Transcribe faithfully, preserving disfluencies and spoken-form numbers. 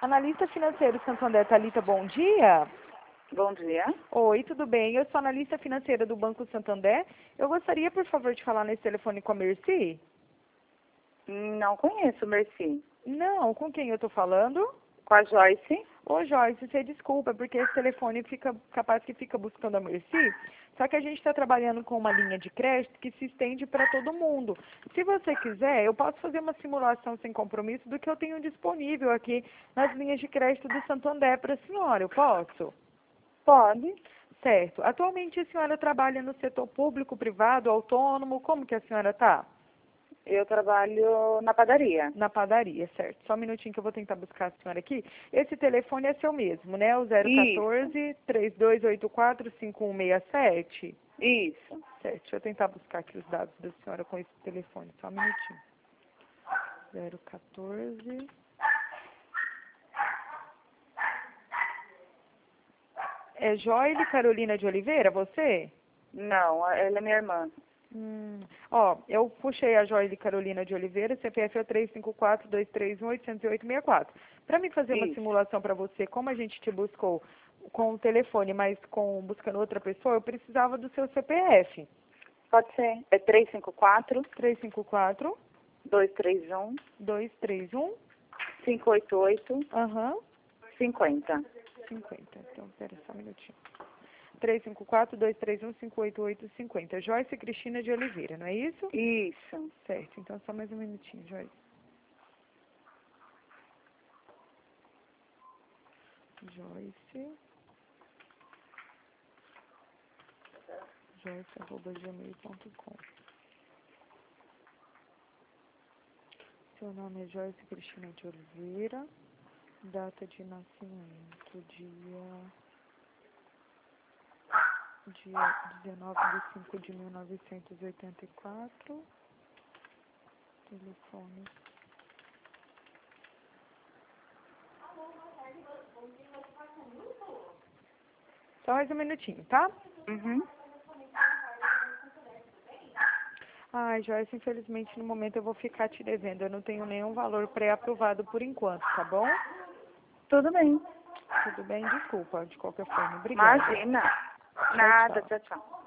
Analista financeiro Santander, Thalita, bom dia. Bom dia. Oi, tudo bem? Eu sou analista financeira do Banco Santander. Eu gostaria, por favor, de falar nesse telefone com a Mercy. Não conheço, Mercy. Não, com quem eu estou falando? Com a Joyce? Ô, Joyce, você desculpa, porque esse telefone fica capaz que fica buscando a Mercy. Só que a gente está trabalhando com uma linha de crédito que se estende para todo mundo. Se você quiser, eu posso fazer uma simulação sem compromisso do que eu tenho disponível aqui nas linhas de crédito do Santander para a senhora. Eu posso? Pode. Certo. Atualmente a senhora trabalha no setor público, privado, autônomo? Como que a senhora está? Eu trabalho na padaria. Na padaria, certo. Só um minutinho que eu vou tentar buscar a senhora aqui. Esse telefone é seu mesmo, né? O zero quatorze, três dois oito quatro, cinco um seis sete? Isso. Certo. Deixa eu tentar buscar aqui os dados da senhora com esse telefone. Só um minutinho. zero quatorze... É Joile Carolina de Oliveira, você? Não, ela é minha irmã. Hum, ó, eu puxei a Joile Carolina de Oliveira, C P F é três cinco quatro, dois três um, oito zero oito seis quatro. Para mim fazer uma Isso. simulação para você, como a gente te buscou com o telefone, mas com buscando outra pessoa, eu precisava do seu C P F. Pode ser. É três cinco quatro, três cinco quatro, dois três um, dois três um, cinco oito oito, aham, cinquenta. cinquenta. Então, pera só um minutinho. três cinco quatro, dois três um, cinco oito oito, cinquenta. Joyce Cristina de Oliveira, não é isso? Isso. Certo, então só mais um minutinho, Joyce. Joyce. Joyce arroba gmail ponto com. Seu nome é Joyce Cristina de Oliveira. Data de nascimento, dia, dia dezenove de cinco de mil novecentos e oitenta e quatro. Telefone. Só mais um minutinho, tá? Uhum. Ai, Joyce, infelizmente no momento eu vou ficar te devendo. Eu não tenho nenhum valor pré-aprovado por enquanto, tá bom? Tudo bem. Tudo bem? Desculpa, de qualquer forma. Obrigada. Imagina. Tchau, Nada. tchau. Tchau, tchau.